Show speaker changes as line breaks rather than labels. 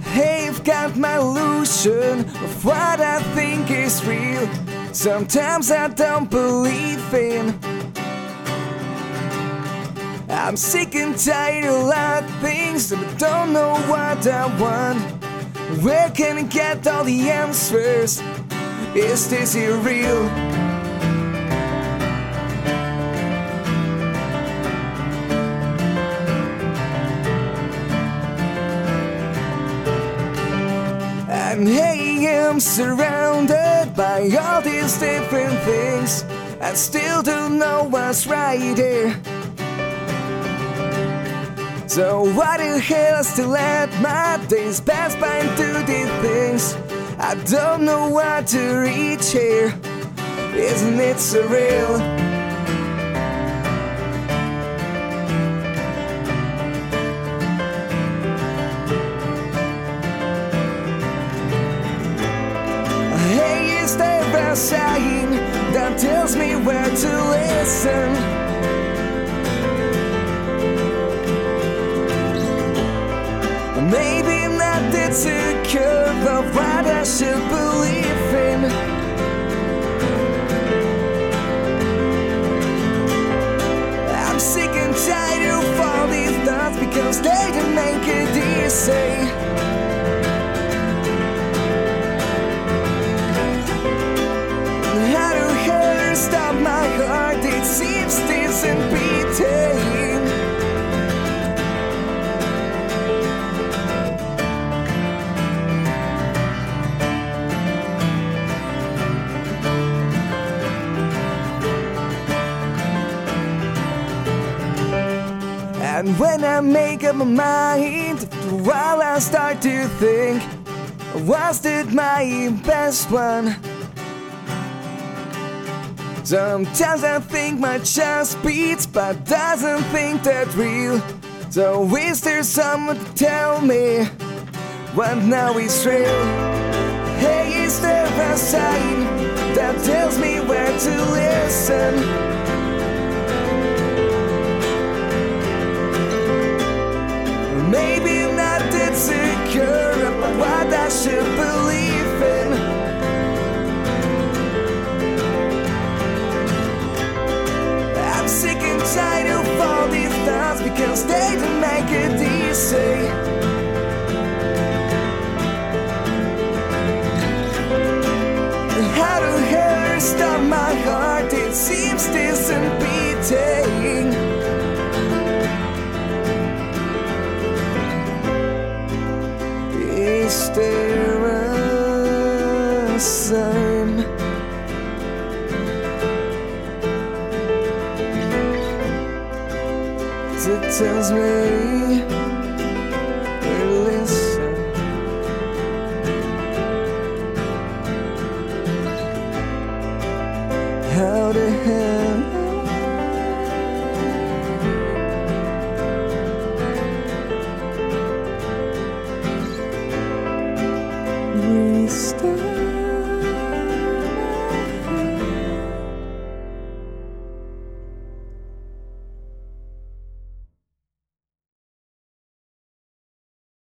I've got my illusion of what I think is real. Sometimes I don't believe in. I'm sick and tired of a lot of things, and I don't know what I want. Where can I get all the answers? Is this here real? And hey, I'm surrounded by all these different things. I still don't know what's right here. So why the hell I still let my days pass by and do these things? I don't know what to reach here. Isn't it surreal? Hey, is there a sign that tells me where to listen? Maybe I'm not that secure of what I should believe in. I'm sick and tired of all these thoughts because they don't make it easy. How to hurt, stop my heart, it seems this isn't beating. And when I make up my mind, after a while I start to think, was it my best one? Sometimes I think my chest beats, but doesn't think that real. So is there someone to tell me what now is real? Hey, is there a sign that tells me where to listen? Maybe I'm not that secure about what I should believe in. I'm sick and tired of all these thoughts because they don't make it easy. How to hurt, stop my heart, it seems this isn't beating. Is there a sign that tells me